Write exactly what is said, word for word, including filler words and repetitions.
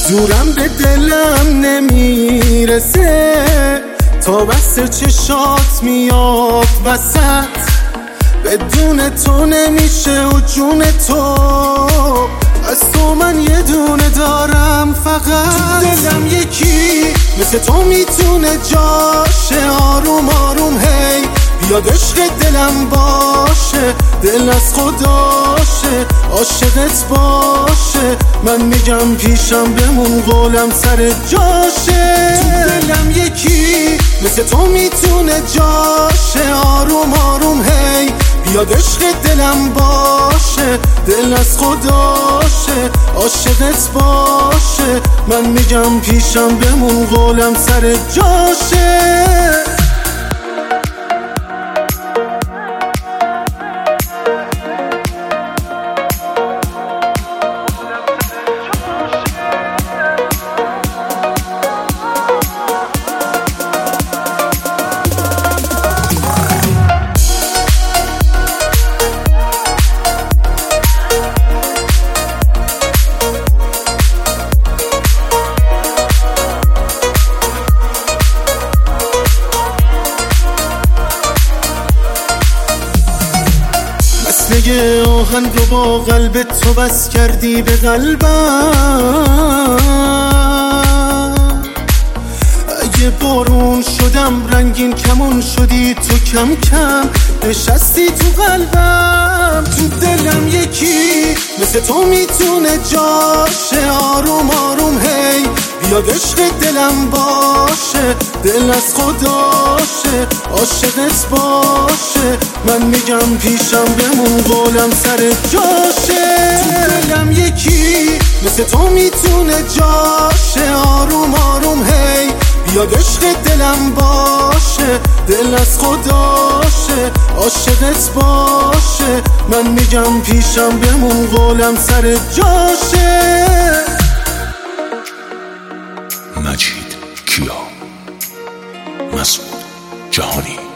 حضورم به دلم نمیرسه تا بس چشات میاد وسط. بدون تو نمیشه و جون تو از تو من یه دونه دارم فقط. دلم یکی مثل تو میتونه جاشه آروم آروم هی بیاد عشق دلم باشه. دل از خداشه عاشقت باشه. من میگم پیشم بمون قولم سر جاشه. تو دلم یکی مثل تو میتونه جاشه آروم آروم هی بیاد عشق دلم باشه. دل از خداشه عاشقت باشه. من میگم پیشم بمون قولم سر جاشه. مثل آهن رو با قلب تو بس کردی به قلبم. اگه بارون شدم رنگین کمون شدی تو کم کم نشستی تو قلبم. تو دلم یکی مثل تو میتونه جاشه آروم آروم هی بیاد عشق دلم باشه. دل از خداشه عاشقت باشه. من میگم پیشم بمون قولم سر جاشه. تو دلم یکی مثل تو میتونه جاشه آروم آروم هی بیاد عشق دلم باشه. دل از خداشه عاشقت باشه. من میگم پیشم بمون قولم سر جاشه. مجید کیا، مسعود جهانی.